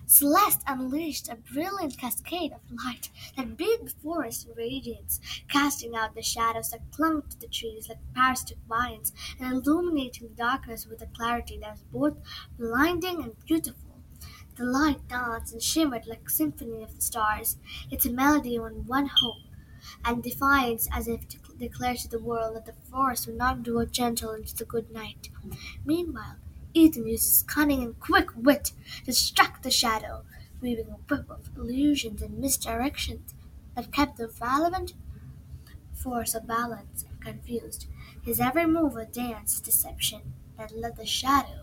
Celeste unleashed a brilliant cascade of light that bathed the forest in radiance, casting out the shadows that clung to the trees like parasitic vines, and illuminating the darkness with a clarity that was both blinding and beautiful. The light danced and shimmered like a symphony of the stars, its melody on one hope and defiance as if to declare to the world that the forest would not grow gentle into the good night. Meanwhile, Ethan used his cunning and quick wit to strike the shadow, weaving a web of illusions and misdirections that kept the valiant force of balance and confused. His every move a dance deception that led the shadow